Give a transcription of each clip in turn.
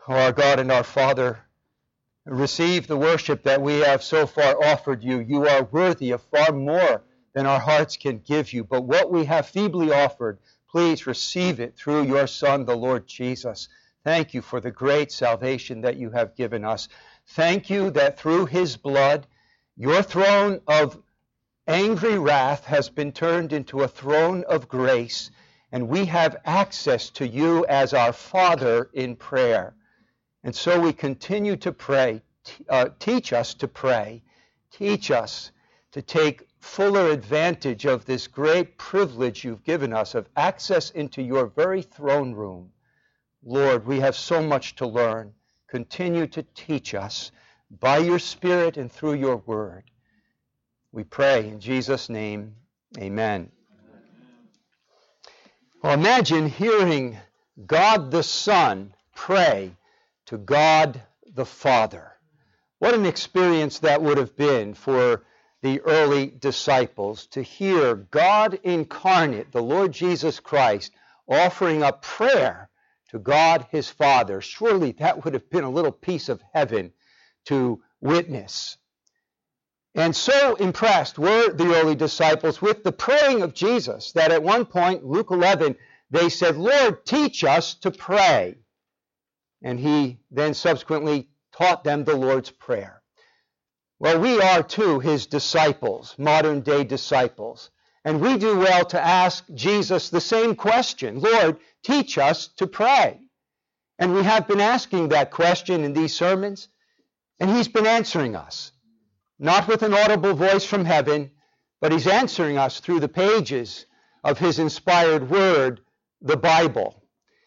Our God and our Father, receive the worship that we have so far offered you. You are worthy of far more than our hearts can give you. But what we have feebly offered, please receive it through your Son, the Lord Jesus. Thank you for the great salvation that you have given us. Thank you that through his blood, your throne of angry wrath has been turned into a throne of grace, and we have access to you as our Father in prayer. And so we continue to pray. Teach us to pray. Teach us to take fuller advantage of this great privilege you've given us of access into your very throne room. Lord, we have so much to learn. Continue to teach us by your Spirit and through your word. We pray in Jesus' name, amen. Well, imagine hearing God the Son pray to God the Father. What an experience that would have been for the early disciples to hear God incarnate, the Lord Jesus Christ, offering up prayer to God his Father. Surely that would have been a little piece of heaven to witness. And so impressed were the early disciples with the praying of Jesus that at one point, Luke 11, they said, "Lord, teach us to pray." And he then subsequently taught them the Lord's Prayer. Well, we are too his disciples, modern day disciples. And we do well to ask Jesus the same question, "Lord, teach us to pray." And we have been asking that question in these sermons, and he's been answering us. Not with an audible voice from heaven, but he's answering us through the pages of his inspired word, the Bible.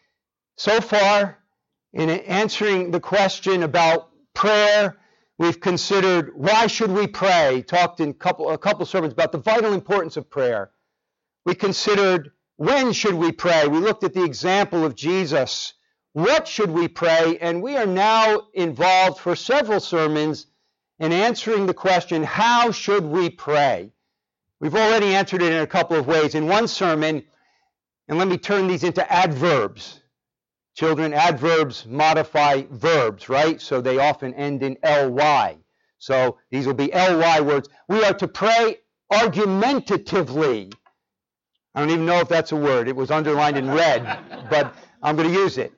So far, in answering the question about prayer, we've considered why should we pray, talked in a couple sermons about the vital importance of prayer. We considered when should we pray. We looked at the example of Jesus. What should we pray? And we are now involved for several sermons in answering the question, how should we pray? We've already answered it in a couple of ways. In one sermon, and let me turn these into adverbs. Children, adverbs modify verbs, right? So they often end in ly. So these will be ly words. We are to pray argumentatively. I don't even know if that's a word. It was underlined in red, but I'm going to use it.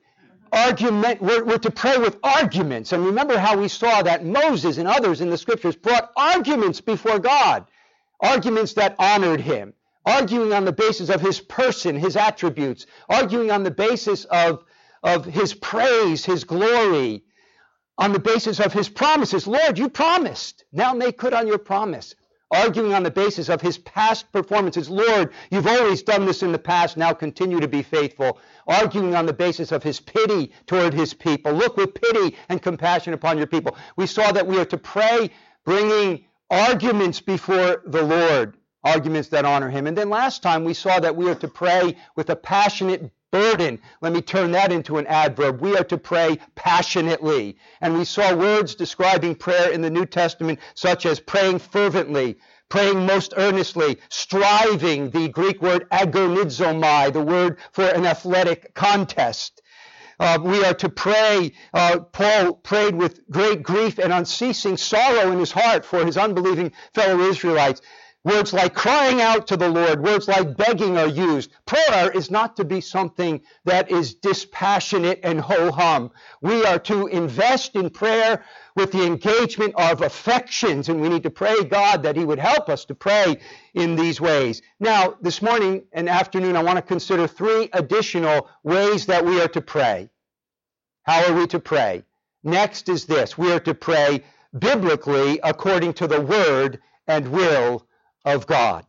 We're to pray with arguments. And remember how we saw that Moses and others in the scriptures brought arguments before God. Arguments that honored him. Arguing on the basis of his person, his attributes. Arguing on the basis of his praise, his glory. On the basis of his promises. Lord, you promised. Now make good on your promise. Arguing on the basis of his past performances. Lord, you've always done this in the past, now continue to be faithful. Arguing on the basis of his pity toward his people. Look with pity and compassion upon your people. We saw that we are to pray bringing arguments before the Lord, arguments that honor him. And then last time we saw that we are to pray with a passionate burden. Let me turn that into an adverb. We are to pray passionately. And we saw words describing prayer in the New Testament, such as praying fervently, praying most earnestly, striving, the Greek word agonizomai, the word for an athletic contest. We are to pray. Paul prayed with great grief and unceasing sorrow in his heart for his unbelieving fellow Israelites. Words like crying out to the Lord, words like begging are used. Prayer is not to be something that is dispassionate and ho-hum. We are to invest in prayer with the engagement of affections, and we need to pray God that he would help us to pray in these ways. Now, this morning and afternoon, I want to consider 3 additional ways that we are to pray. How are we to pray? Next is this. We are to pray biblically according to the word and will of God.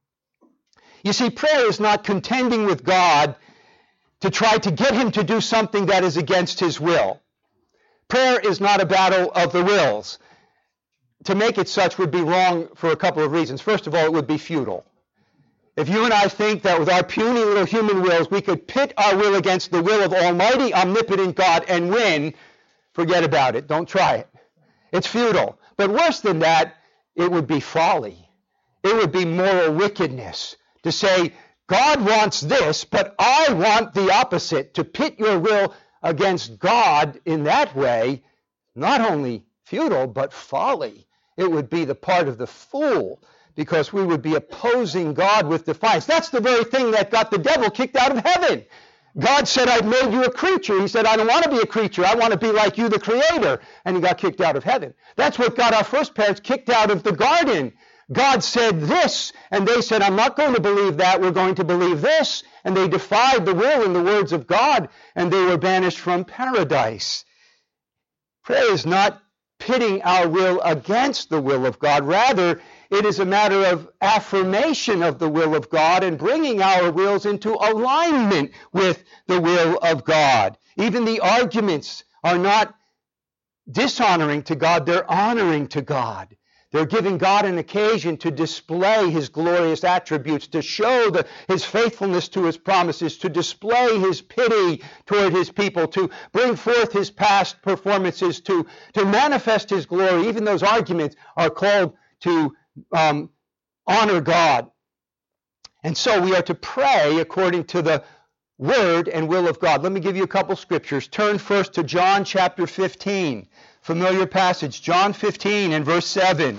You see, prayer is not contending with God to try to get him to do something that is against his will. Prayer is not a battle of the wills. To make it such would be wrong for a couple of reasons. First of all, it would be futile. If you and I think that with our puny little human wills we could pit our will against the will of Almighty, omnipotent God and win, forget about it. Don't try it. It's futile. But worse than that, it would be folly. It would be moral wickedness to say, God wants this, but I want the opposite, to pit your will against God in that way, not only futile, but folly. It would be the part of the fool, because we would be opposing God with defiance. That's the very thing that got the devil kicked out of heaven. God said, I've made you a creature. He said, I don't want to be a creature. I want to be like you, the creator. And he got kicked out of heaven. That's what got our first parents kicked out of the garden. God said this, and they said, I'm not going to believe that. We're going to believe this. And they defied the will and the words of God, and they were banished from paradise. Prayer is not pitting our will against the will of God. Rather, it is a matter of affirmation of the will of God and bringing our wills into alignment with the will of God. Even the arguments are not dishonoring to God, they're honoring to God. They're giving God an occasion to display His glorious attributes, to show His faithfulness to His promises, to display His pity toward His people, to bring forth His past performances, to manifest His glory. Even those arguments are called to honor God. And so we are to pray according to the word and will of God. Let me give you a couple scriptures. Turn first to John chapter 15. Familiar passage, John 15 and verse 7.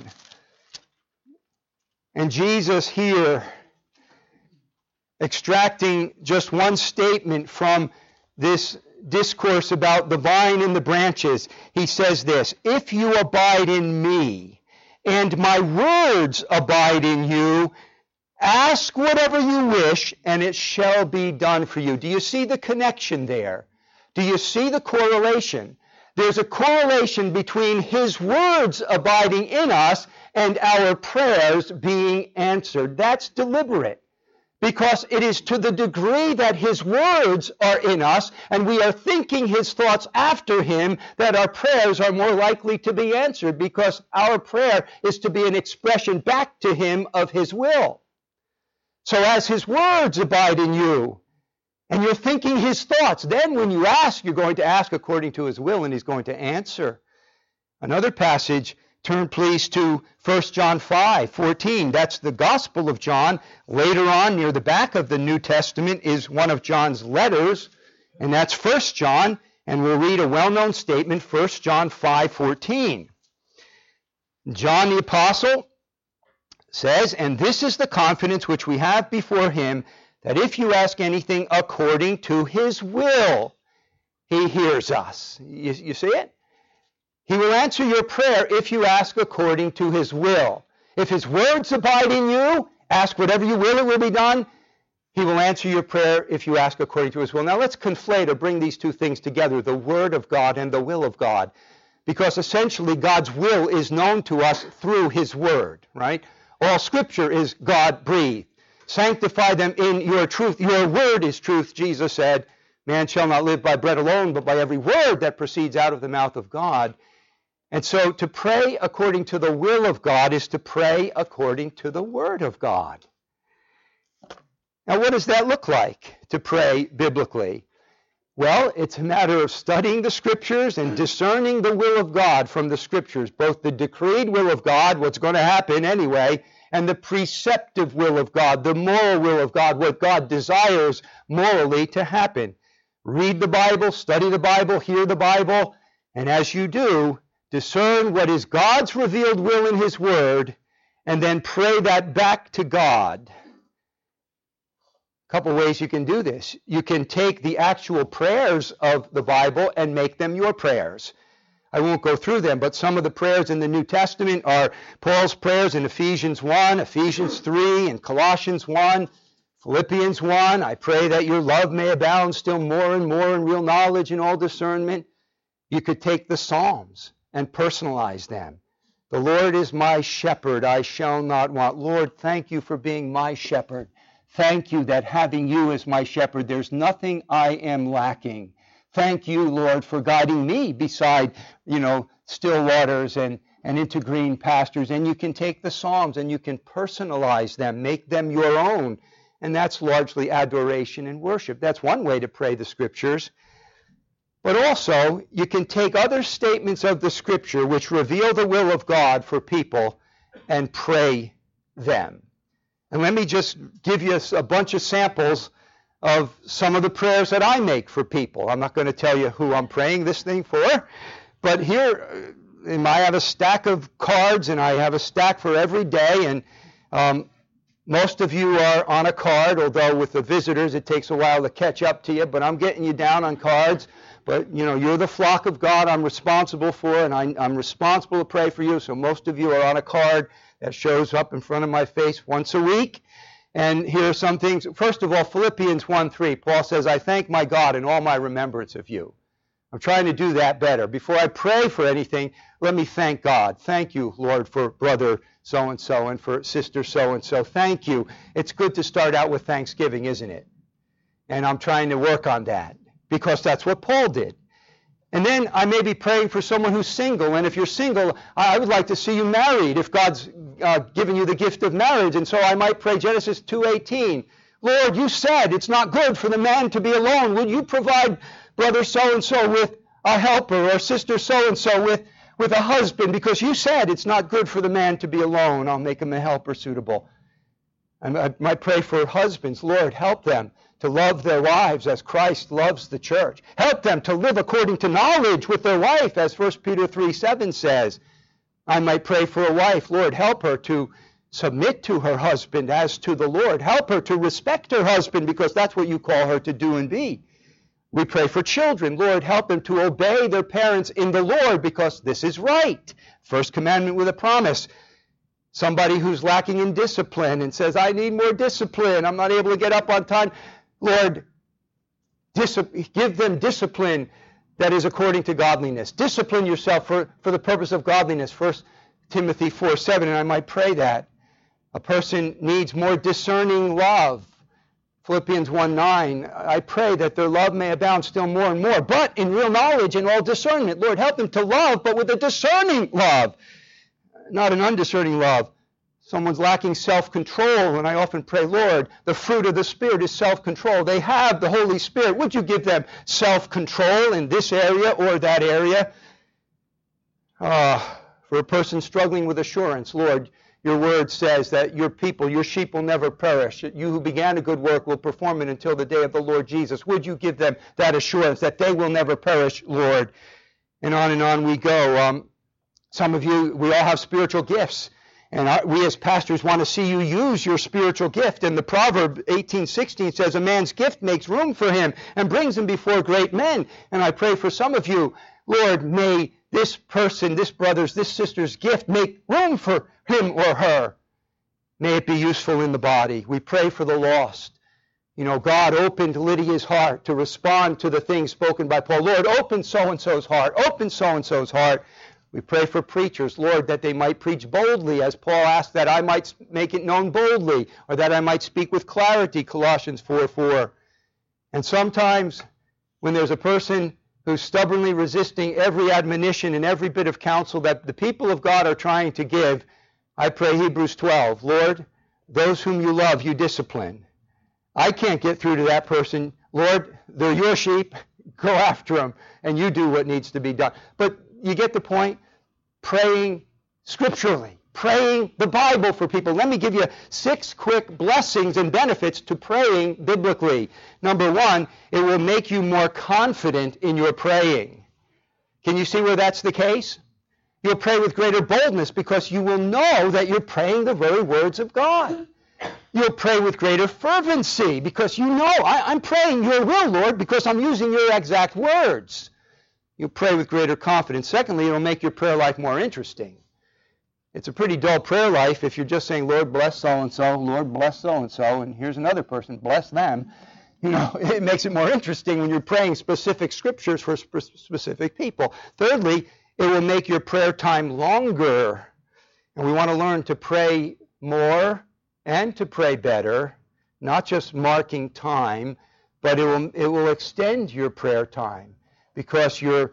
And Jesus here, extracting just one statement from this discourse about the vine and the branches, he says this, if you abide in me, and my words abide in you, ask whatever you wish, and it shall be done for you. Do you see the connection there? Do you see the correlation? There's a correlation between His words abiding in us and our prayers being answered. That's deliberate, because it is to the degree that His words are in us and we are thinking His thoughts after Him that our prayers are more likely to be answered, because our prayer is to be an expression back to Him of His will. So as His words abide in you, and you're thinking His thoughts, then when you ask, you're going to ask according to His will, and He's going to answer. Another passage, turn please to 1 John 5:14. That's the Gospel of John. Later on, near the back of the New Testament, is one of John's letters, and that's 1 John, and we'll read a well-known statement, 1 John 5:14. John the Apostle says, and this is the confidence which we have before Him, that if you ask anything according to His will, He hears us. You see it? He will answer your prayer if you ask according to His will. If His words abide in you, ask whatever you will, it will be done. He will answer your prayer if you ask according to His will. Now let's conflate or bring these two things together, the Word of God and the will of God. Because essentially God's will is known to us through His Word, right? All Scripture is God-breathed. Sanctify them in your truth. Your word is truth, Jesus said. Man shall not live by bread alone, but by every word that proceeds out of the mouth of God. And so to pray according to the will of God is to pray according to the word of God. Now, what does that look like to pray biblically? Well, it's a matter of studying the Scriptures and discerning the will of God from the Scriptures, both the decreed will of God, what's going to happen anyway, and the preceptive will of God, the moral will of God, what God desires morally to happen. Read the Bible, study the Bible, hear the Bible, and as you do, discern what is God's revealed will in His Word, and then pray that back to God. A couple ways you can do this. You can take the actual prayers of the Bible and make them your prayers. I won't go through them, but some of the prayers in the New Testament are Paul's prayers in Ephesians 1, Ephesians 3, and Colossians 1, Philippians 1. I pray that your love may abound still more and more in real knowledge and all discernment. You could take the Psalms and personalize them. The Lord is my shepherd, I shall not want. Lord, thank you for being my shepherd. Thank you that having you as my shepherd, there's nothing I am lacking. Thank you, Lord, for guiding me beside, still waters and into green pastures. And you can take the Psalms and you can personalize them, make them your own. And that's largely adoration and worship. That's one way to pray the Scriptures. But also, you can take other statements of the Scripture which reveal the will of God for people and pray them. And let me just give you a bunch of samples of some of the prayers that I make for people. I'm not going to tell you who I'm praying this thing for, but here I have a stack of cards, and I have a stack for every day, and most of you are on a card, although with the visitors it takes a while to catch up to you, but I'm getting you down on cards. But, you're the flock of God I'm responsible for, and I'm responsible to pray for you, so most of you are on a card that shows up in front of my face once a week. And here are some things. First of all, Philippians 1:3, Paul says, I thank my God in all my remembrance of you. I'm trying to do that better. Before I pray for anything, let me thank God. Thank you, Lord, for brother so-and-so and for sister so-and-so. Thank you. It's good to start out with thanksgiving, isn't it? And I'm trying to work on that because that's what Paul did. And then I may be praying for someone who's single. And if you're single, I would like to see you married if God's given you the gift of marriage. And so I might pray Genesis 2:18. Lord, you said it's not good for the man to be alone. Would you provide brother so-and-so with a helper or sister so-and-so with a husband? Because you said it's not good for the man to be alone. I'll make him a helper suitable. I might pray for husbands. Lord, help them to love their wives as Christ loves the church. Help them to live according to knowledge with their wife, as 1 Peter 3:7 says. I might pray for a wife. Lord, help her to submit to her husband as to the Lord. Help her to respect her husband because that's what you call her to do and be. We pray for children. Lord, help them to obey their parents in the Lord because this is right. First commandment with a promise. Somebody who's lacking in discipline and says, I need more discipline. I'm not able to get up on time. Lord, give them discipline that is according to godliness. Discipline yourself for the purpose of godliness. 1 Timothy 4:7, and I might pray that. A person needs more discerning love. Philippians 1:9, I pray that their love may abound still more and more, but in real knowledge and all discernment. Lord, help them to love, but with a discerning love, not an undiscerning love. Someone's lacking self-control, and I often pray, Lord, the fruit of the Spirit is self-control. They have the Holy Spirit. Would you give them self-control in this area or that area? For a person struggling with assurance, Lord, your word says that your people, your sheep will never perish. You who began a good work will perform it until the day of the Lord Jesus. Would you give them that assurance that they will never perish, Lord? And on we go. Some of you, we all have spiritual gifts. And we as pastors want to see you use your spiritual gift. And the Proverb 18:16 says, a man's gift makes room for him and brings him before great men. And I pray for some of you, Lord, may this person, this brother's, this sister's gift make room for him or her. May it be useful in the body. We pray for the lost. God opened Lydia's heart to respond to the things spoken by Paul. Lord, open so-and-so's heart. Open so-and-so's heart. We pray for preachers, Lord, that they might preach boldly, as Paul asked that I might make it known boldly, or that I might speak with clarity, Colossians 4:4. And sometimes when there's a person who's stubbornly resisting every admonition and every bit of counsel that the people of God are trying to give, I pray Hebrews 12, Lord, those whom you love, you discipline. I can't get through to that person. Lord, they're your sheep. Go after them, and you do what needs to be done. But you get the point? Praying scripturally, praying the Bible for people. Let me give you 6 quick blessings and benefits to praying biblically. Number 1, it will make you more confident in your praying. Can you see where that's the case? You'll pray with greater boldness because you will know that you're praying the very words of God. You'll pray with greater fervency because you know, I'm praying your will, Lord, because I'm using your exact words. You'll pray with greater confidence. Secondly, it'll make your prayer life more interesting. It's a pretty dull prayer life if you're just saying, Lord, bless so-and-so, Lord, bless so-and-so, and here's another person, bless them. It makes it more interesting when you're praying specific scriptures for specific people. Thirdly, it will make your prayer time longer. And we want to learn to pray more and to pray better, not just marking time, but it will extend your prayer time. Because you're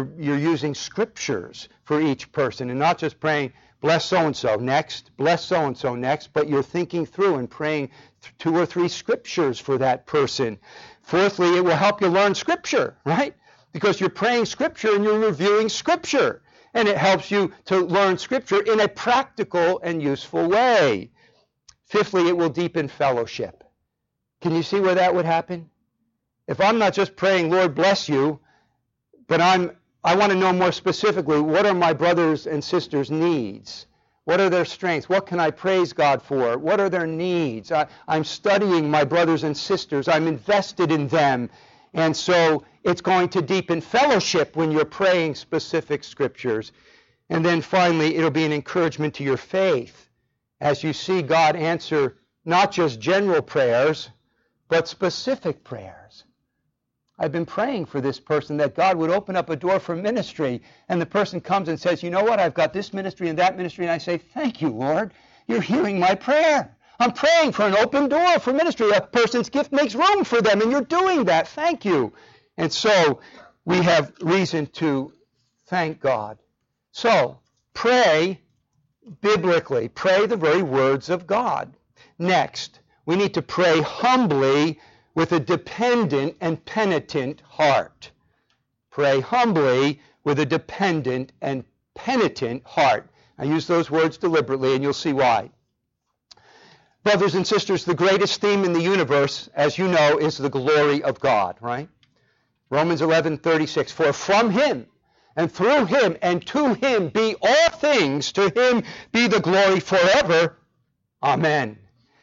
using scriptures for each person and not just praying, bless so-and-so next, bless so-and-so next, but you're thinking through and praying 2 or 3 scriptures for that person. Fourthly, it will help you learn scripture, right? Because you're praying scripture and you're reviewing scripture. And it helps you to learn scripture in a practical and useful way. Fifthly, it will deepen fellowship. Can you see where that would happen? If I'm not just praying, Lord bless you, but I want to know more specifically, what are my brothers and sisters' needs? What are their strengths? What can I praise God for? What are their needs? I'm studying my brothers and sisters. I'm invested in them. And so it's going to deepen fellowship when you're praying specific scriptures. And then finally, it'll be an encouragement to your faith as you see God answer not just general prayers, but specific prayers. I've been praying for this person that God would open up a door for ministry, and the person comes and says, you know what, I've got this ministry and that ministry, and I say, thank you, Lord, you're hearing my prayer. I'm praying for an open door for ministry. A person's gift makes room for them, and you're doing that. Thank you. And so we have reason to thank God. So pray biblically. Pray the very words of God. Next, we need to pray humbly with a dependent and penitent heart. Pray humbly with a dependent and penitent heart. I use those words deliberately, and you'll see why. Brothers and sisters, the greatest theme in the universe, as you know, is the glory of God, right? Romans 11:36, for from him and through him and to him be all things, to him be the glory forever. Amen.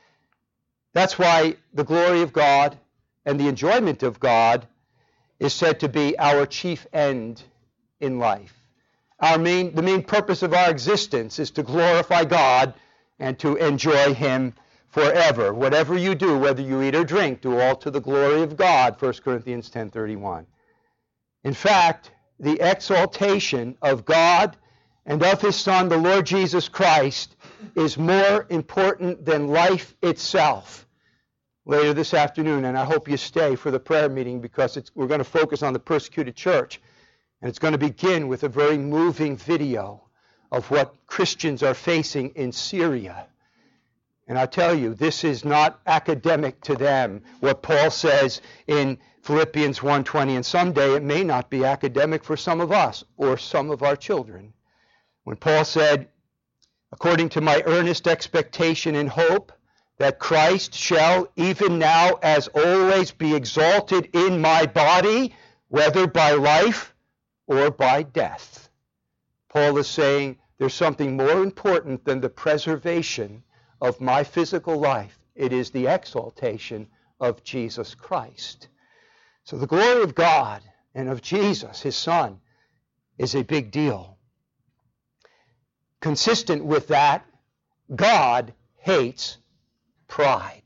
That's why the glory of God and the enjoyment of God is said to be our chief end in life. The main purpose of our existence is to glorify God and to enjoy him forever. Whatever you do, whether you eat or drink, do all to the glory of God, 1 Corinthians 10:31. In fact, the exaltation of God and of his Son, the Lord Jesus Christ, is more important than life itself. Later this afternoon, and I hope you stay for the prayer meeting, because we're going to focus on the persecuted church, and it's going to begin with a very moving video of what Christians are facing in Syria. And I tell you, this is not academic to them, what Paul says in Philippians 1:20, and someday it may not be academic for some of us or some of our children. When Paul said, according to my earnest expectation and hope, that Christ shall even now as always be exalted in my body, whether by life or by death. Paul is saying there's something more important than the preservation of my physical life. It is the exaltation of Jesus Christ. So the glory of God and of Jesus, his Son, is a big deal. Consistent with that, God hates pride.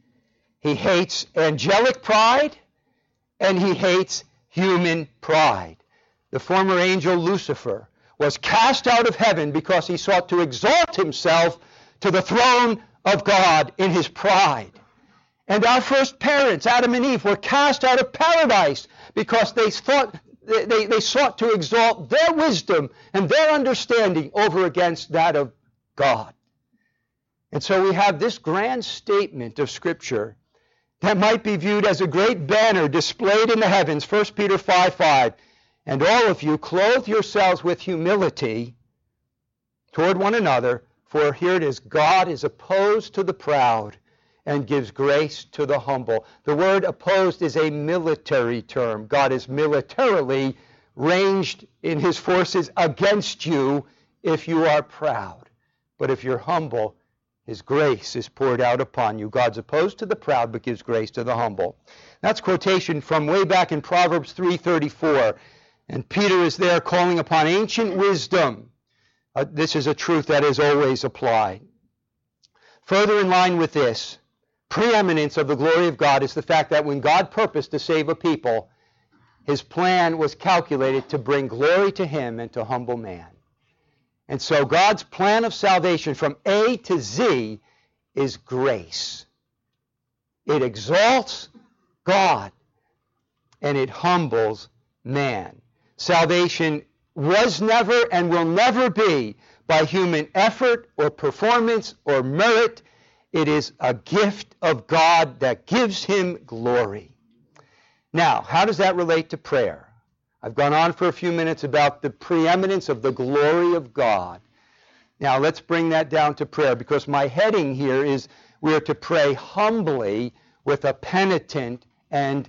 He hates angelic pride, and he hates human pride. The former angel Lucifer was cast out of heaven because he sought to exalt himself to the throne of God in his pride. And our first parents, Adam and Eve, were cast out of paradise because they sought to exalt their wisdom and their understanding over against that of God. And so we have this grand statement of Scripture that might be viewed as a great banner displayed in the heavens, 1 Peter 5:5. And all of you clothe yourselves with humility toward one another, for here it is, God is opposed to the proud and gives grace to the humble. The word opposed is a military term. God is militarily ranged in his forces against you if you are proud. But if you're humble, his grace is poured out upon you. God's opposed to the proud, but gives grace to the humble. That's quotation from way back in Proverbs 3:34. And Peter is there calling upon ancient wisdom. This is a truth that is always applied. Further in line with this, preeminence of the glory of God is the fact that when God purposed to save a people, his plan was calculated to bring glory to him and to humble man. And so God's plan of salvation from A to Z is grace. It exalts God and it humbles man. Salvation was never and will never be by human effort or performance or merit. It is a gift of God that gives him glory. Now, how does that relate to prayer? I've gone on for a few minutes about the preeminence of the glory of God. Now, let's bring that down to prayer, because my heading here is we are to pray humbly with a dependent and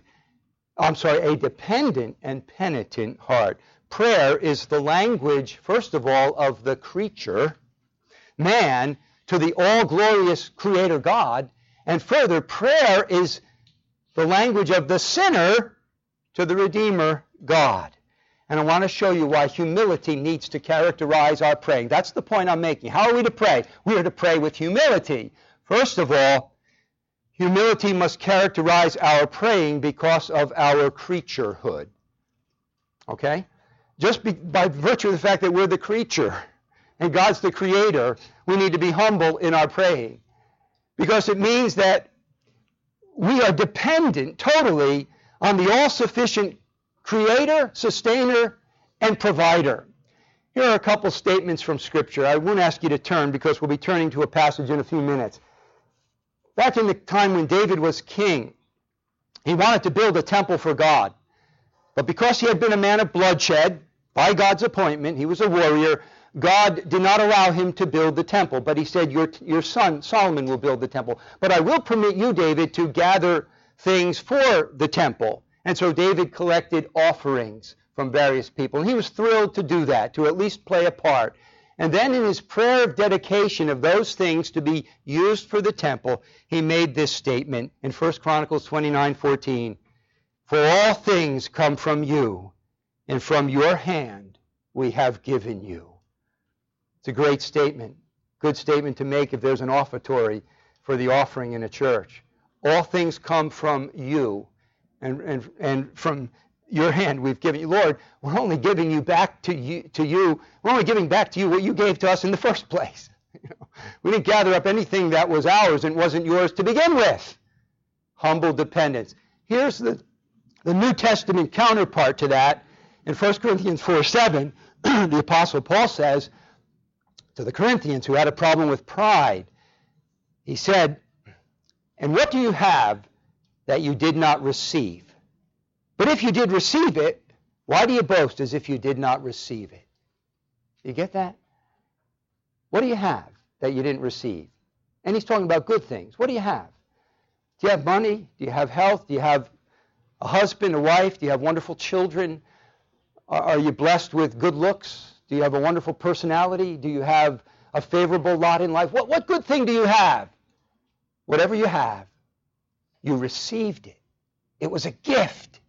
penitent heart. Prayer is the language, first of all, of the creature, man, to the all-glorious Creator God, and further, prayer is the language of the sinner to the Redeemer God. And I want to show you why humility needs to characterize our praying. That's the point I'm making. How are we to pray? We are to pray with humility. First of all, humility must characterize our praying because of our creaturehood. Okay? Just by virtue of the fact that we're the creature and God's the creator, we need to be humble in our praying. Because it means that we are dependent totally on the all-sufficient creator, sustainer, and provider. Here are a couple statements from Scripture. I won't ask you to turn because we'll be turning to a passage in a few minutes. Back in the time when David was king, he wanted to build a temple for God. But because he had been a man of bloodshed, by God's appointment, he was a warrior, God did not allow him to build the temple. But he said, your son Solomon will build the temple. But I will permit you, David, to gather things for the temple. And so David collected offerings from various people. And he was thrilled to do that, to at least play a part. And then in his prayer of dedication of those things to be used for the temple, he made this statement in 1 Chronicles 29:14. For all things come from you, and from your hand we have given you. It's a great statement. Good statement to make if there's an offertory for the offering in a church. All things come from you, and from your hand we've given you. Lord, we're only giving you back to you. We're only giving back to you what you gave to us in the first place. We didn't gather up anything that was ours and wasn't yours to begin with. Humble dependence. Here's the New Testament counterpart to that. In 1 Corinthians 4:7, the Apostle Paul says to the Corinthians who had a problem with pride, he said, and what do you have that you did not receive? But if you did receive it, why do you boast as if you did not receive it? You get that? What do you have that you didn't receive? And he's talking about good things. What do you have? Do you have money? Do you have health? Do you have a husband, a wife? Do you have wonderful children? Are you blessed with good looks? Do you have a wonderful personality? Do you have a favorable lot in life? What good thing do you have? Whatever you have, you received it. It was a gift.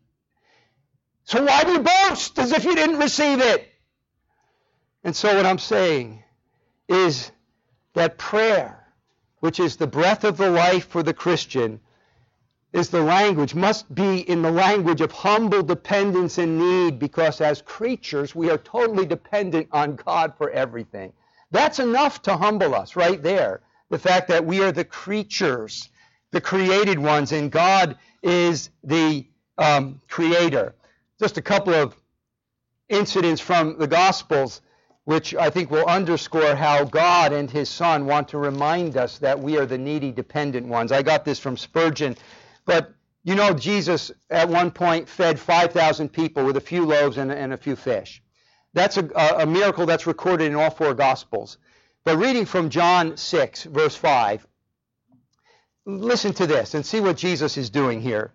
So why do you boast as if you didn't receive it? And so what I'm saying is that prayer, which is the breath of the life for the Christian, is the language, must be in the language of humble dependence and need, because as creatures, we are totally dependent on God for everything. That's enough to humble us right there. The fact that we are the creatures, the created ones, and God is the creator. Just a couple of incidents from the Gospels, which I think will underscore how God and His Son want to remind us that we are the needy, dependent ones. I got this from Spurgeon. But you know, Jesus at one point fed 5,000 people with a few loaves and a few fish. That's a miracle that's recorded in all four Gospels. But reading from John 6, verse 5, listen to this and see what Jesus is doing here.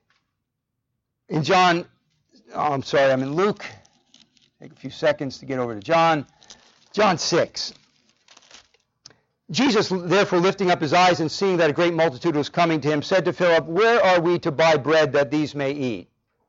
In in Luke. Take a few seconds to get over to John 6. Jesus, therefore, lifting up his eyes and seeing that a great multitude was coming to him, said to Philip, where are we to buy bread that these may eat?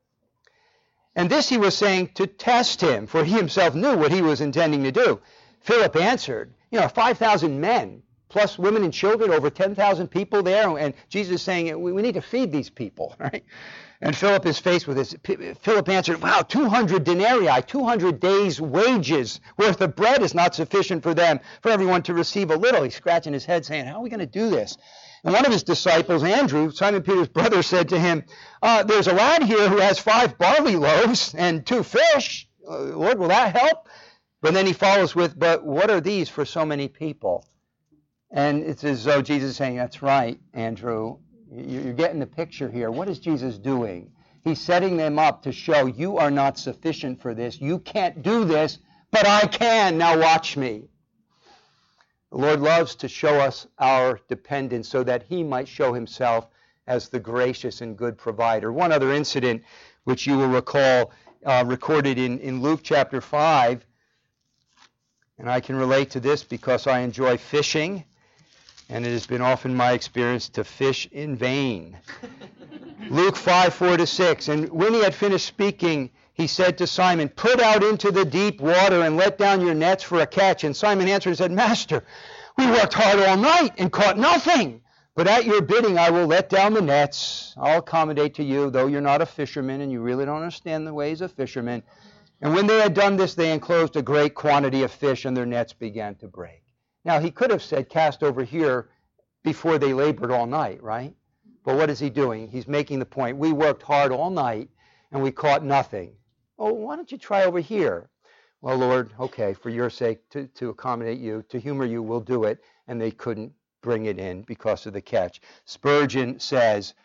And this he was saying to test him, for he himself knew what he was intending to do. Philip answered, 5,000 men, plus women and children, over 10,000 people there. And Jesus is saying, we need to feed these people, right? And Philip is faced with this. Philip answered, 200 denarii, 200 days' wages worth of bread is not sufficient for them, for everyone to receive a little. He's scratching his head saying, how are we going to do this? And one of his disciples, Andrew, Simon Peter's brother, said to him, there's a lad here who has 5 barley loaves and 2 fish. Lord, will that help? But then he follows with, but what are these for so many people? And it's as though Jesus is saying, that's right, Andrew. You're getting the picture here. What is Jesus doing? He's setting them up to show you are not sufficient for this. You can't do this, but I can. Now watch me. The Lord loves to show us our dependence so that He might show Himself as the gracious and good provider. One other incident which you will recall recorded in Luke chapter 5, and I can relate to this because I enjoy fishing, and it has been often my experience to fish in vain. Luke 5, 4-6, and when he had finished speaking, he said to Simon, "Put out into the deep water and let down your nets for a catch." And Simon answered and said, "Master, we worked hard all night and caught nothing. But at your bidding I will let down the nets. I'll accommodate to you, though you're not a fisherman and you really don't understand the ways of fishermen." And when they had done this, they enclosed a great quantity of fish, and their nets began to break. Now, he could have said, "Cast over here," before they labored all night, right? But what is he doing? He's making the point, we worked hard all night and we caught nothing. Oh, why don't you try over here? Well, Lord, okay, for your sake, to accommodate you, to humor you, we'll do it. And they couldn't bring it in because of the catch. Spurgeon says,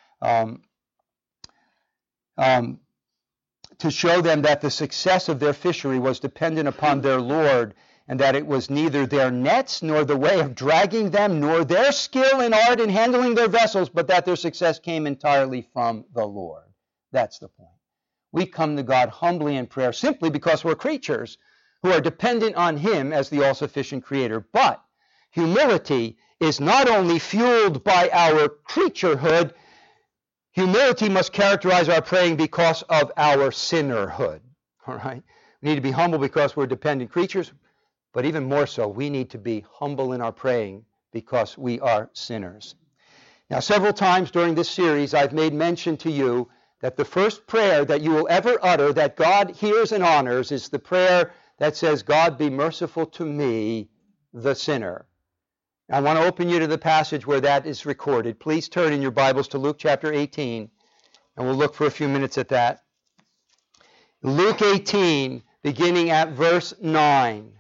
to show them that the success of their fishery was dependent upon their Lord, and that it was neither their nets nor the way of dragging them nor their skill and art in handling their vessels, but that their success came entirely from the Lord. That's the point. We come to God humbly in prayer simply because we're creatures who are dependent on Him as the all-sufficient Creator. But humility is not only fueled by our creaturehood, humility must characterize our praying because of our sinnerhood. All right? We need to be humble because we're dependent creatures, but even more so, we need to be humble in our praying because we are sinners. Now, several times during this series, I've made mention to you that the first prayer that you will ever utter that God hears and honors is the prayer that says, "God, be merciful to me, the sinner." I want to open you to the passage where that is recorded. Please turn in your Bibles to Luke chapter 18, and we'll look for a few minutes at that. Luke 18, beginning at verse 9.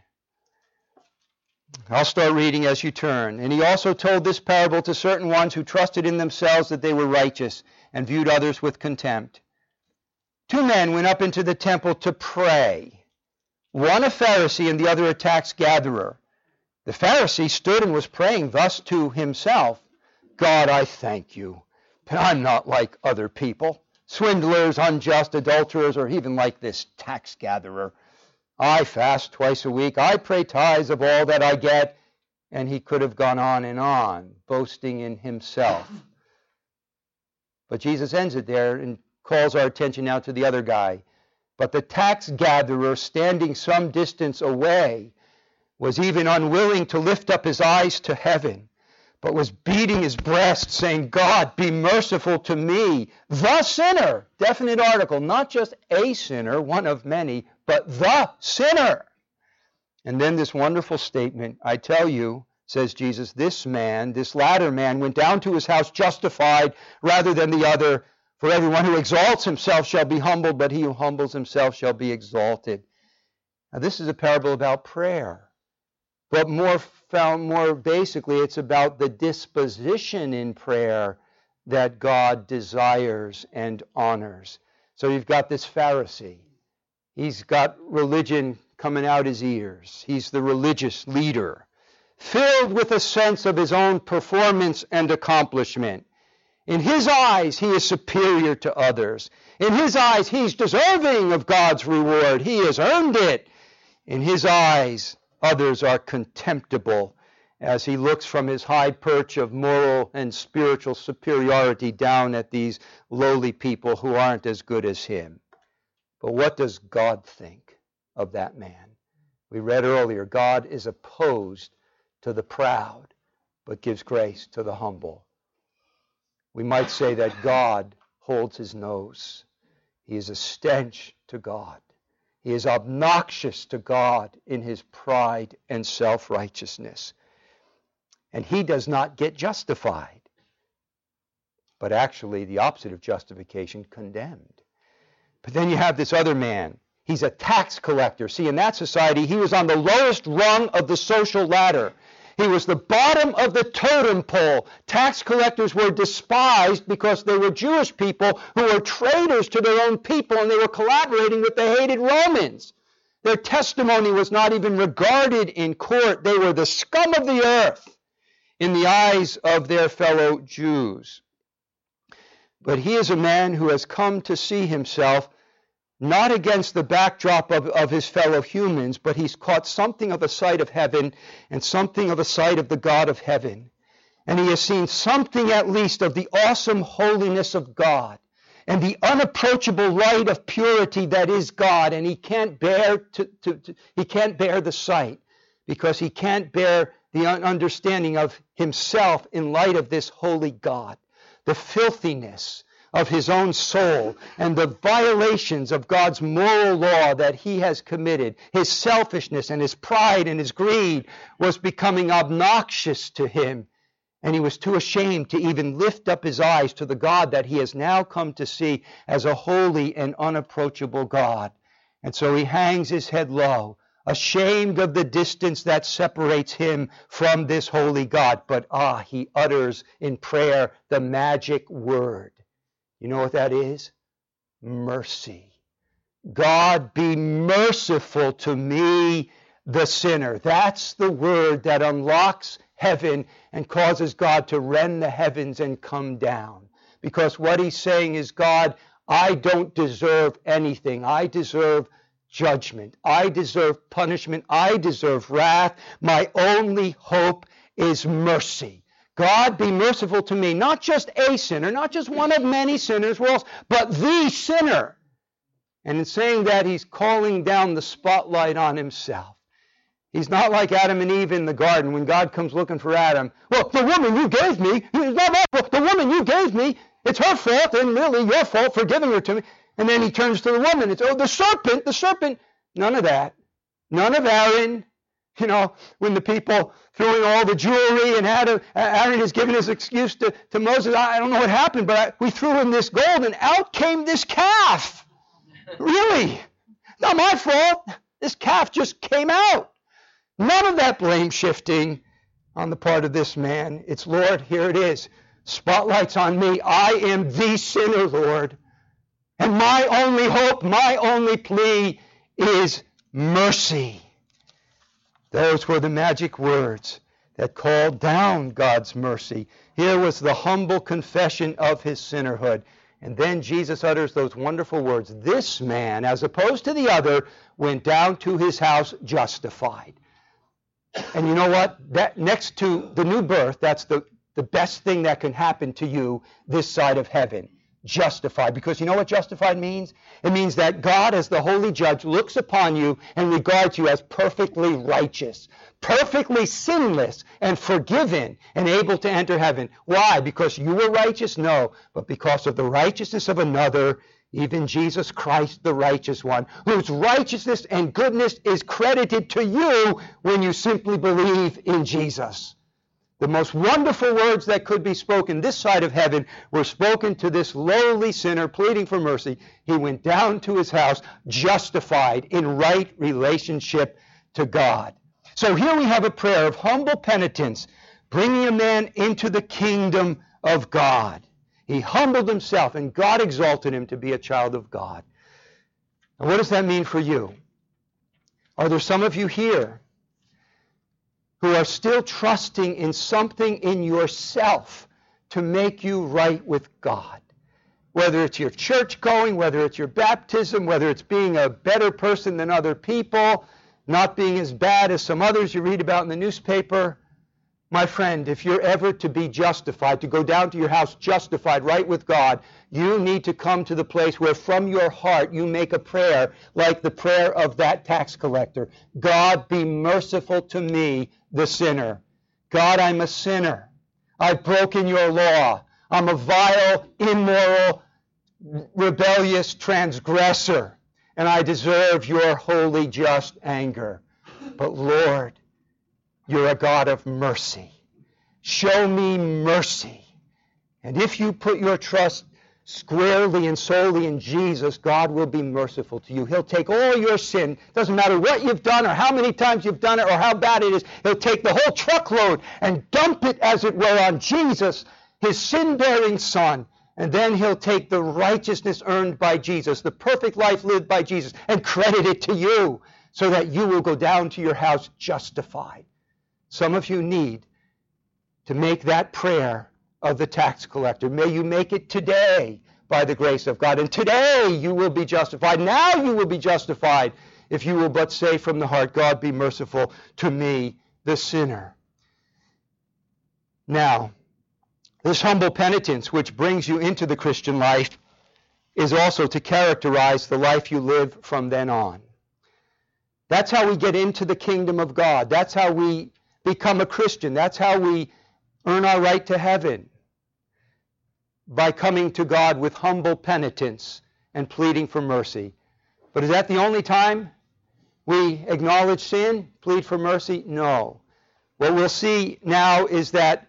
I'll start reading as you turn. "And he also told this parable to certain ones who trusted in themselves that they were righteous and viewed others with contempt. 2 men went up into the temple to pray, one a Pharisee and the other a tax gatherer. The Pharisee stood and was praying thus to himself, 'God, I thank you that I'm not like other people, swindlers, unjust, adulterers, or even like this tax gatherer. I fast twice a week. I pay tithes of all that I get.'" And he could have gone on, boasting in himself. But Jesus ends it there and calls our attention now to the other guy. "But the tax gatherer, standing some distance away, was even unwilling to lift up his eyes to heaven, but was beating his breast, saying, 'God, be merciful to me, the sinner.'" Definite article, not just a sinner, one of many, but the sinner. And then this wonderful statement, "I tell you," says Jesus, "this latter man, went down to his house justified rather than the other. For everyone who exalts himself shall be humbled, but he who humbles himself shall be exalted." Now, this is a parable about prayer. But more basically, it's about the disposition in prayer that God desires and honors. So you've got this Pharisee. He's got religion coming out his ears. He's the religious leader, filled with a sense of his own performance and accomplishment. In his eyes, he is superior to others. In his eyes, he's deserving of God's reward. He has earned it. In his eyes, others are contemptible as he looks from his high perch of moral and spiritual superiority down at these lowly people who aren't as good as him. But what does God think of that man? We read earlier, God is opposed to the proud, but gives grace to the humble. We might say that God holds his nose. He is a stench to God. He is obnoxious to God in his pride and self-righteousness. And he does not get justified, but actually the opposite of justification, condemned. But then you have this other man. He's a tax collector. See, in that society, he was on the lowest rung of the social ladder. He was the bottom of the totem pole. Tax collectors were despised because they were Jewish people who were traitors to their own people, and they were collaborating with the hated Romans. Their testimony was not even regarded in court. They were the scum of the earth in the eyes of their fellow Jews. But he is a man who has come to see himself not against the backdrop of his fellow humans, but he's caught something of a sight of heaven and something of a sight of the God of heaven. And he has seen something at least of the awesome holiness of God and the unapproachable light of purity that is God. And he can't bear he can't bear the sight, because he can't bear the understanding of himself in light of this holy God. The filthiness of his own soul and the violations of God's moral law that he has committed, his selfishness and his pride and his greed was becoming obnoxious to him. And he was too ashamed to even lift up his eyes to the God that he has now come to see as a holy and unapproachable God. And so he hangs his head low, ashamed of the distance that separates him from this holy God. But he utters in prayer the magic word. You know what that is? Mercy. God, be merciful to me, the sinner. That's the word that unlocks heaven and causes God to rend the heavens and come down. Because what he's saying is, God, I don't deserve anything. I deserve judgment. I deserve punishment. I deserve wrath. My only hope is mercy. God, be merciful to me, not just a sinner, not just one of many sinners, but the sinner. And in saying that, he's calling down the spotlight on himself. He's not like Adam and Eve in the garden when God comes looking for Adam. Well, the woman you gave me, it's not my fault. The woman you gave me, it's her fault and really your fault for giving her to me. And then he turns to the woman. It's, the serpent. None of that. None of Aaron. You know, when the people threw in all the jewelry and Aaron is giving his excuse to Moses, I don't know what happened, but we threw in this gold and out came this calf. Really? Not my fault. This calf just came out. None of that blame shifting on the part of this man. It's, Lord, here it is. Spotlight's on me. I am the sinner, Lord. And my only hope, my only plea is mercy. Those were the magic words that called down God's mercy. Here was the humble confession of his sinnerhood. And then Jesus utters those wonderful words. This man, as opposed to the other, went down to his house justified. And you know what? That next to the new birth, that's the best thing that can happen to you this side of heaven. Justified. Because you know what justified means? It means that God, as the holy judge, looks upon you and regards you as perfectly righteous, perfectly sinless and forgiven and able to enter heaven. Why? Because you were righteous? No, but because of the righteousness of another, even Jesus Christ, the righteous one, whose righteousness and goodness is credited to you when you simply believe in Jesus. The most wonderful words that could be spoken this side of heaven were spoken to this lowly sinner pleading for mercy. He went down to his house justified in right relationship to God. So here we have a prayer of humble penitence, bringing a man into the kingdom of God. He humbled himself, and God exalted him to be a child of God. And what does that mean for you? Are there some of you here who are still trusting in something in yourself to make you right with God? Whether it's your church going, whether it's your baptism, whether it's being a better person than other people, not being as bad as some others you read about in the newspaper. My friend, if you're ever to be justified, to go down to your house justified, right with God, you need to come to the place where from your heart you make a prayer like the prayer of that tax collector. God, be merciful to me, the sinner. God, I'm a sinner. I've broken your law. I'm a vile, immoral, rebellious transgressor, and I deserve your holy, just anger. But Lord, you're a God of mercy. Show me mercy. And if you put your trust squarely and solely in Jesus, God will be merciful to you. He'll take all your sin. Doesn't matter what you've done or how many times you've done it or how bad it is. He'll take the whole truckload and dump it, as it were, on Jesus, his sin-bearing Son. And then he'll take the righteousness earned by Jesus, the perfect life lived by Jesus, and credit it to you so that you will go down to your house justified. Some of you need to make that prayer of the tax collector. May you make it today by the grace of God. And today you will be justified. Now you will be justified if you will but say from the heart, God, be merciful to me, the sinner. Now, this humble penitence which brings you into the Christian life is also to characterize the life you live from then on. That's how we get into the kingdom of God. That's how we become a Christian. That's how we earn our right to heaven, by coming to God with humble penitence and pleading for mercy. But is that the only time we acknowledge sin, plead for mercy? No. What we'll see now is that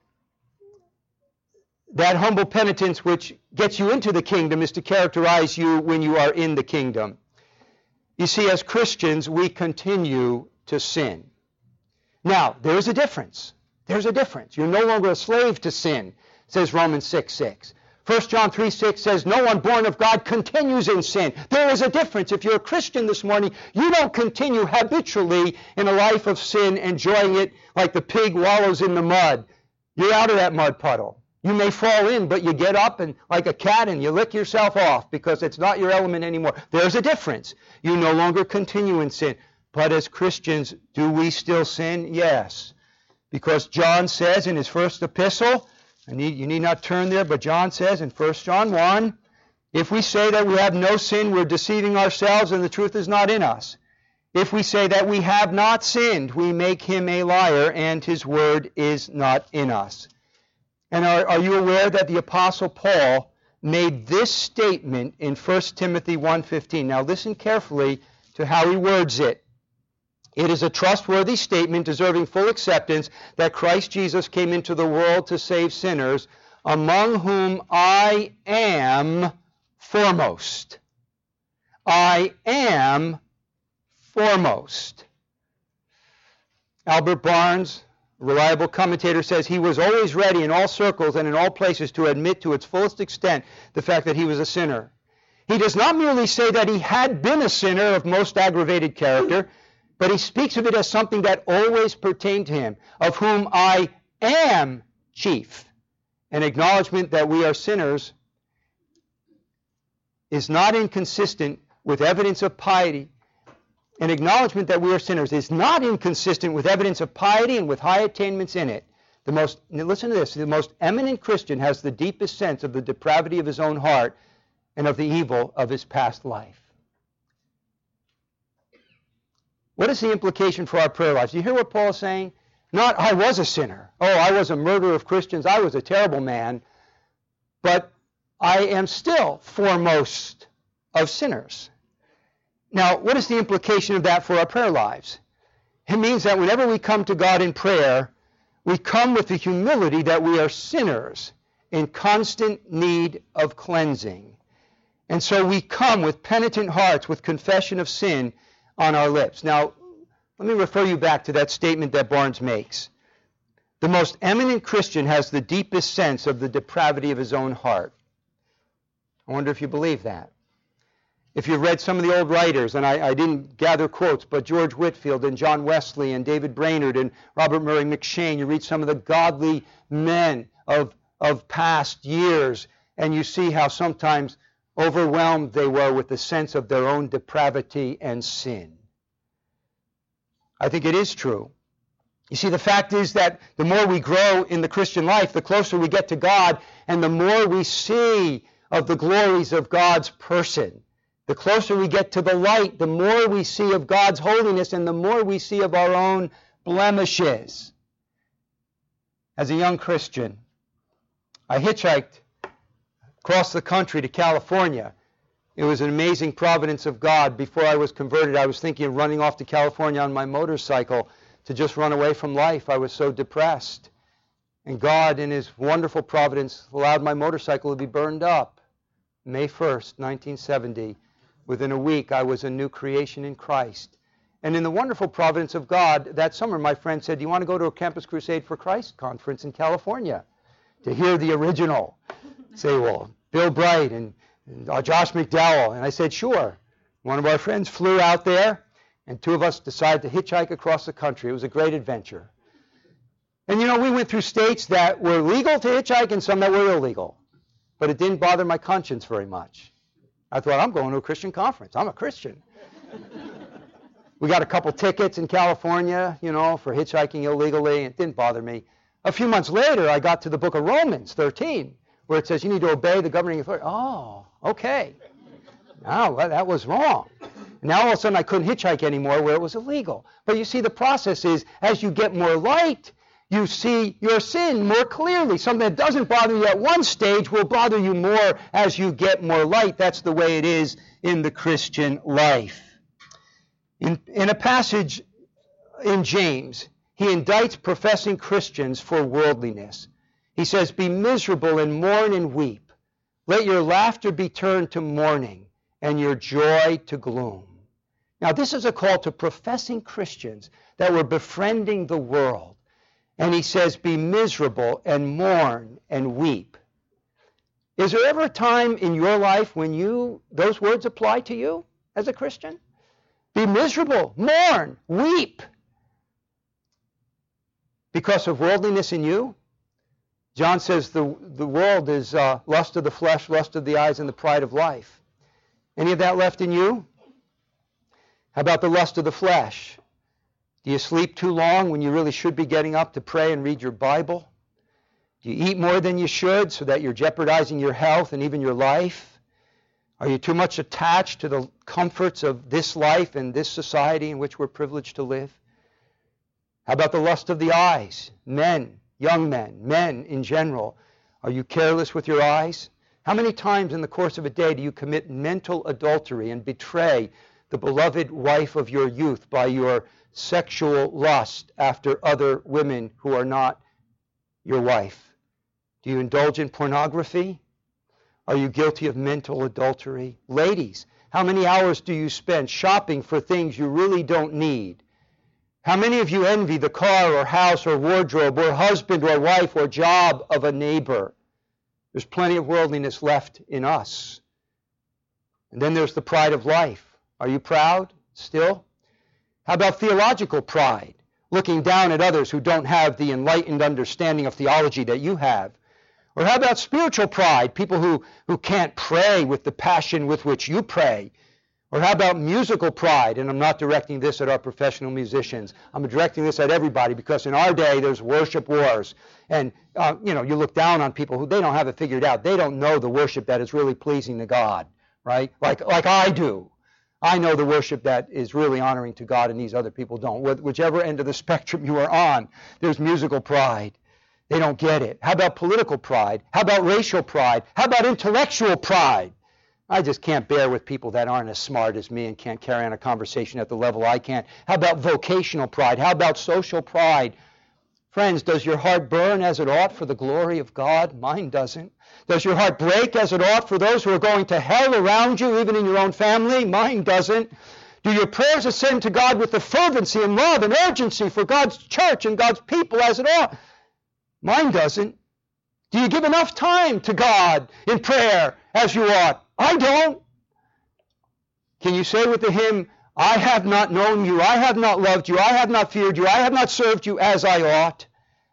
humble penitence which gets you into the kingdom is to characterize you when you are in the kingdom. You see, as Christians, we continue to sin. Now, there is a difference. There's a difference. You're no longer a slave to sin, says Romans 6:6. 1 John 3:6 says, no one born of God continues in sin. There is a difference. If you're a Christian this morning, you don't continue habitually in a life of sin, enjoying it like the pig wallows in the mud. You're out of that mud puddle. You may fall in, but you get up and like a cat and you lick yourself off because it's not your element anymore. There's a difference. You no longer continue in sin. But as Christians, do we still sin? Yes. Because John says in his first epistle, you need not turn there, but John says in 1 John 1, if we say that we have no sin, we're deceiving ourselves and the truth is not in us. If we say that we have not sinned, we make him a liar and his word is not in us. And are you aware that the Apostle Paul made this statement in 1 Timothy 1:15? Now listen carefully to how he words it. It is a trustworthy statement deserving full acceptance that Christ Jesus came into the world to save sinners, among whom I am foremost. I am foremost. Albert Barnes, a reliable commentator, says he was always ready in all circles and in all places to admit to its fullest extent the fact that he was a sinner. He does not merely say that he had been a sinner of most aggravated character, but he speaks of it as something that always pertained to him, of whom I am chief. An acknowledgement that we are sinners is not inconsistent with evidence of piety. An acknowledgement that we are sinners is not inconsistent with evidence of piety and with high attainments in it. Listen to this, the most eminent Christian has the deepest sense of the depravity of his own heart and of the evil of his past life. What is the implication for our prayer lives? Do you hear what Paul is saying? Not, I was a sinner. Oh, I was a murderer of Christians. I was a terrible man. But I am still foremost of sinners. Now, what is the implication of that for our prayer lives? It means that whenever we come to God in prayer, we come with the humility that we are sinners in constant need of cleansing. And so we come with penitent hearts, with confession of sin on our lips. Now, let me refer you back to that statement that Barnes makes. The most eminent Christian has the deepest sense of the depravity of his own heart. I wonder if you believe that. If you've read some of the old writers, and I didn't gather quotes, but George Whitefield and John Wesley and David Brainerd and Robert Murray McCheyne, you read some of the godly men of past years, and you see how sometimes overwhelmed they were with the sense of their own depravity and sin. I think it is true. You see, the fact is that the more we grow in the Christian life, the closer we get to God, and the more we see of the glories of God's person. The closer we get to the light, the more we see of God's holiness, and the more we see of our own blemishes. As a young Christian, I hitchhiked across the country to California. It was an amazing providence of God. Before I was converted, I was thinking of running off to California on my motorcycle to just run away from life. I was so depressed. And God, in his wonderful providence, allowed my motorcycle to be burned up. May 1st, 1970. Within a week, I was a new creation in Christ. And in the wonderful providence of God, that summer, my friend said, do you want to go to a Campus Crusade for Christ conference in California to hear the original? Say, well, Bill Bright and Josh McDowell. And I said, sure. One of our friends flew out there, and two of us decided to hitchhike across the country. It was a great adventure. And you know, we went through states that were legal to hitchhike and some that were illegal. But it didn't bother my conscience very much. I thought, I'm going to a Christian conference. I'm a Christian. We got a couple tickets in California, you know, for hitchhiking illegally. It didn't bother me. A few months later, I got to the book of Romans 13, where it says you need to obey the governing authority. Oh, okay. Now, that was wrong. Now all of a sudden I couldn't hitchhike anymore where it was illegal. But you see, the process is as you get more light, you see your sin more clearly. Something that doesn't bother you at one stage will bother you more as you get more light. That's the way it is in the Christian life. In a passage in James, he indicts professing Christians for worldliness. He says, be miserable and mourn and weep. Let your laughter be turned to mourning and your joy to gloom. Now, this is a call to professing Christians that were befriending the world. And he says, be miserable and mourn and weep. Is there ever a time in your life when those words apply to you as a Christian? Be miserable, mourn, weep. Because of worldliness in you? John says the world is lust of the flesh, lust of the eyes, and the pride of life. Any of that left in you? How about the lust of the flesh? Do you sleep too long when you really should be getting up to pray and read your Bible? Do you eat more than you should so that you're jeopardizing your health and even your life? Are you too much attached to the comforts of this life and this society in which we're privileged to live? How about the lust of the eyes? Men, young men in general. Are you careless with your eyes? How many times in the course of a day do you commit mental adultery and betray the beloved wife of your youth by your sexual lust after other women who are not your wife? Do you indulge in pornography? Are you guilty of mental adultery? Ladies, how many hours do you spend shopping for things you really don't need? How many of you envy the car or house or wardrobe or husband or wife or job of a neighbor? There's plenty of worldliness left in us. And then there's the pride of life. Are you proud still? How about theological pride? Looking down at others who don't have the enlightened understanding of theology that you have. Or how about spiritual pride? People who can't pray with the passion with which you pray. Or how about musical pride? And I'm not directing this at our professional musicians. I'm directing this at everybody because in our day there's worship wars. And, you look down on people who they don't have it figured out. They don't know the worship that is really pleasing to God, right? Like I do. I know the worship that is really honoring to God and these other people don't. Whichever end of the spectrum you are on, there's musical pride. They don't get it. How about political pride? How about racial pride? How about intellectual pride? I just can't bear with people that aren't as smart as me and can't carry on a conversation at the level I can. How about vocational pride? How about social pride? Friends, does your heart burn as it ought for the glory of God? Mine doesn't. Does your heart break as it ought for those who are going to hell around you, even in your own family? Mine doesn't. Do your prayers ascend to God with the fervency and love and urgency for God's church and God's people as it ought? Mine doesn't. Do you give enough time to God in prayer as you ought? I don't. Can you say with the hymn, I have not known you, I have not loved you, I have not feared you, I have not served you as I ought?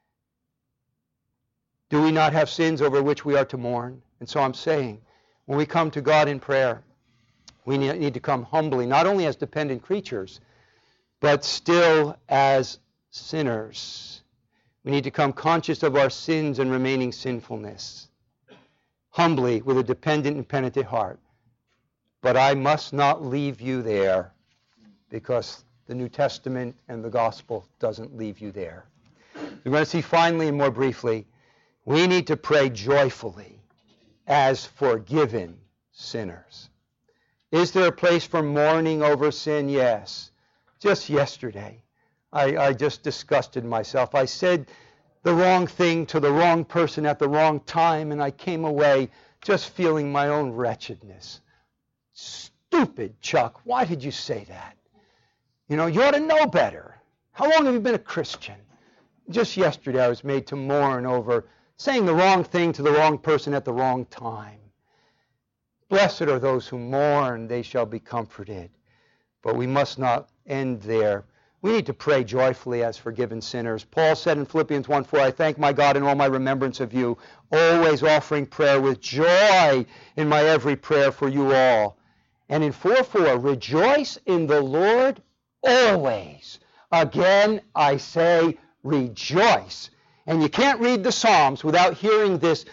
Do we not have sins over which we are to mourn? And so I'm saying, when we come to God in prayer, we need to come humbly, not only as dependent creatures, but still as sinners. We need to come conscious of our sins and remaining sinfulness, humbly with a dependent and penitent heart. But I must not leave you there because the New Testament and the gospel doesn't leave you there. We're going to see finally and more briefly, we need to pray joyfully as forgiven sinners. Is there a place for mourning over sin? Yes. Just yesterday, I just disgusted myself. I said the wrong thing to the wrong person at the wrong time, and I came away just feeling my own wretchedness. Stupid, Chuck. Why did you say that? You ought to know better. How long have you been a Christian? Just yesterday I was made to mourn over saying the wrong thing to the wrong person at the wrong time. Blessed are those who mourn, they shall be comforted. But we must not end there. We need to pray joyfully as forgiven sinners. Paul said in Philippians 1:4, I thank my God in all my remembrance of you, always offering prayer with joy in my every prayer for you all. And in 4:4, rejoice in the Lord always. Again, I say rejoice. And you can't read the Psalms without hearing this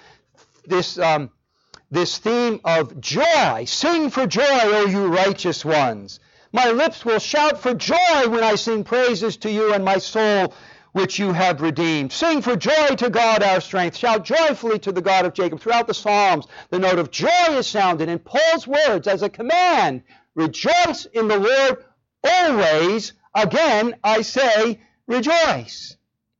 theme of joy. Sing for joy, O you righteous ones. My lips will shout for joy when I sing praises to you, and my soul which you have redeemed. Sing for joy to God our strength. Shout joyfully to the God of Jacob. Throughout the Psalms, the note of joy is sounded. In Paul's words, as a command, rejoice in the Lord always. Again, I say, rejoice.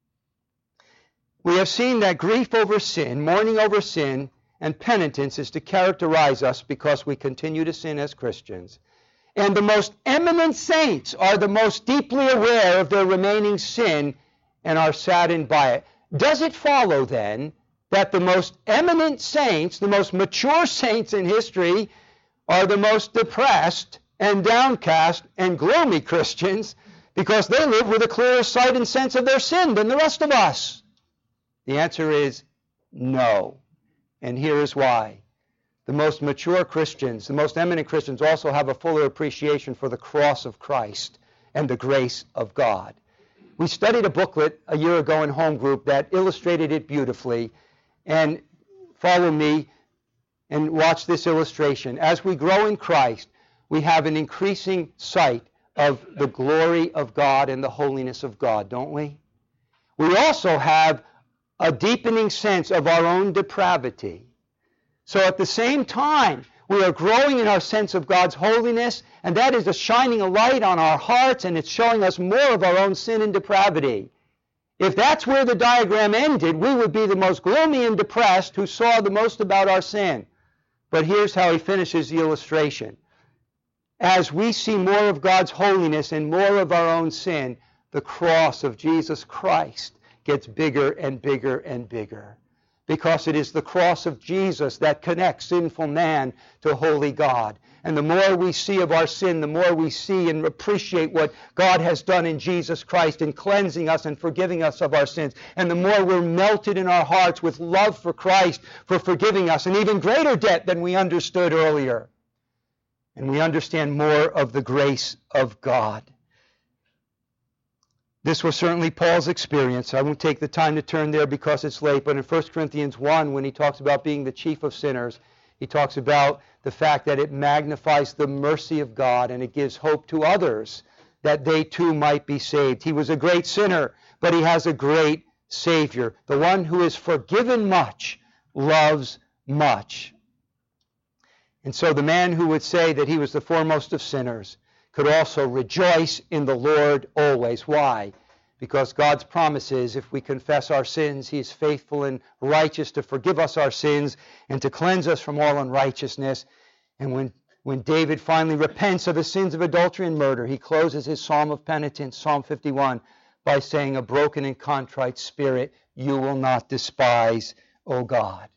We have seen that grief over sin, mourning over sin, and penitence is to characterize us because we continue to sin as Christians. And the most eminent saints are the most deeply aware of their remaining sin and are saddened by it. Does it follow, then, that the most eminent saints, the most mature saints in history, are the most depressed and downcast and gloomy Christians because they live with a clearer sight and sense of their sin than the rest of us? The answer is no. And here is why. The most mature Christians, the most eminent Christians, also have a fuller appreciation for the cross of Christ and the grace of God. We studied a booklet a year ago in home group that illustrated it beautifully. And follow me and watch this illustration. As we grow in Christ, we have an increasing sight of the glory of God and the holiness of God, don't we? We also have a deepening sense of our own depravity. So at the same time, we are growing in our sense of God's holiness, and that is shining a light on our hearts, and it's showing us more of our own sin and depravity. If that's where the diagram ended, we would be the most gloomy and depressed who saw the most about our sin. But here's how he finishes the illustration. As we see more of God's holiness and more of our own sin, the cross of Jesus Christ gets bigger and bigger and bigger. Because it is the cross of Jesus that connects sinful man to holy God. And the more we see of our sin, the more we see and appreciate what God has done in Jesus Christ in cleansing us and forgiving us of our sins. And the more we're melted in our hearts with love for Christ for forgiving us, an even greater debt than we understood earlier. And we understand more of the grace of God. This was certainly Paul's experience. I won't take the time to turn there because it's late, but in 1 Corinthians 1, when he talks about being the chief of sinners, he talks about the fact that it magnifies the mercy of God and it gives hope to others that they too might be saved. He was a great sinner, but he has a great Savior. The one who is forgiven much loves much. And so the man who would say that he was the foremost of sinners could also rejoice in the Lord always. Why? Because God's promise is if we confess our sins, he is faithful and righteous to forgive us our sins and to cleanse us from all unrighteousness. And when David finally repents of his sins of adultery and murder, he closes his psalm of penitence, Psalm 51, by saying, a broken and contrite spirit you will not despise, O God.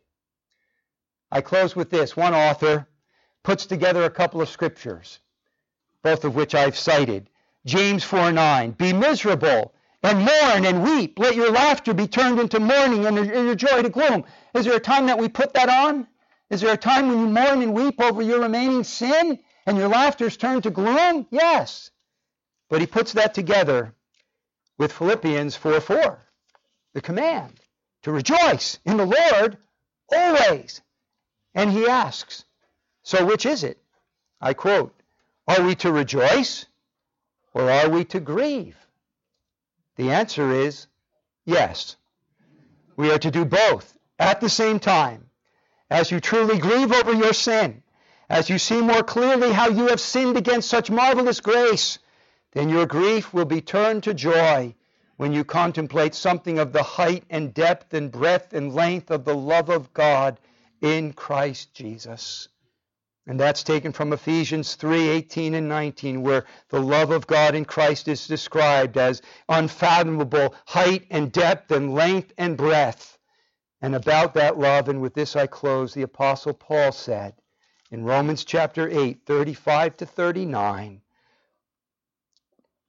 I close with this. One author puts together a couple of scriptures, both of which I've cited. James 4:9, be miserable and mourn and weep. Let your laughter be turned into mourning and your joy to gloom. Is there a time that we put that on? Is there a time when you mourn and weep over your remaining sin and your laughter is turned to gloom? Yes. But he puts that together with Philippians 4:4, the command to rejoice in the Lord always. And he asks, so which is it? I quote, are we to rejoice or are we to grieve? The answer is yes. We are to do both at the same time. As you truly grieve over your sin, as you see more clearly how you have sinned against such marvelous grace, then your grief will be turned to joy when you contemplate something of the height and depth and breadth and length of the love of God in Christ Jesus. And that's taken from Ephesians 3:18 and 19, where the love of God in Christ is described as unfathomable height and depth and length and breadth. And about that love, and with this I close, the Apostle Paul said in Romans chapter 8, 35 to 39,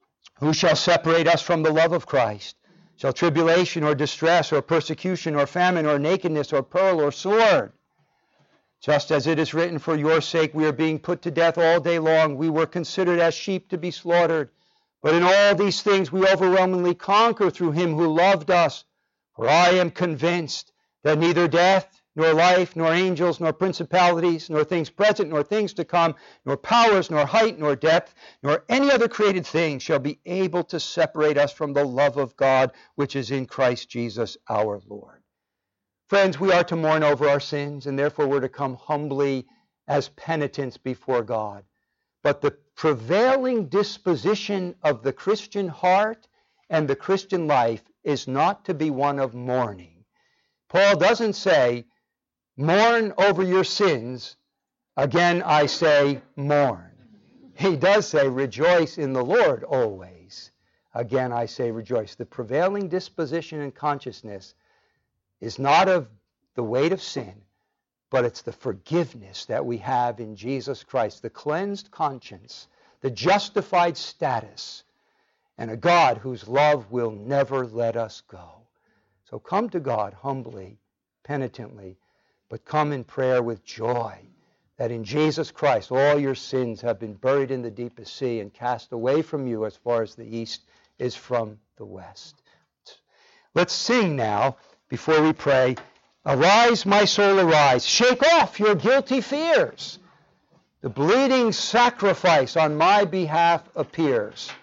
Who shall separate us from the love of Christ? Shall tribulation or distress or persecution or famine or nakedness or peril or sword? Just as it is written, for your sake we are being put to death all day long. We were considered as sheep to be slaughtered. But in all these things we overwhelmingly conquer through him who loved us. For I am convinced that neither death, nor life, nor angels, nor principalities, nor things present, nor things to come, nor powers, nor height, nor depth, nor any other created thing shall be able to separate us from the love of God, which is in Christ Jesus our Lord. Friends, we are to mourn over our sins, and therefore we're to come humbly as penitents before God. But the prevailing disposition of the Christian heart and the Christian life is not to be one of mourning. Paul doesn't say, mourn over your sins. Again, I say, mourn. He does say, rejoice in the Lord always. Again, I say, rejoice. The prevailing disposition and consciousness is not of the weight of sin, but it's the forgiveness that we have in Jesus Christ, the cleansed conscience, the justified status, and a God whose love will never let us go. So come to God humbly, penitently, but come in prayer with joy that in Jesus Christ all your sins have been buried in the deepest sea and cast away from you as far as the east is from the west. Let's sing now before we pray. Arise, my soul, arise. Shake off your guilty fears. The bleeding sacrifice on my behalf appears.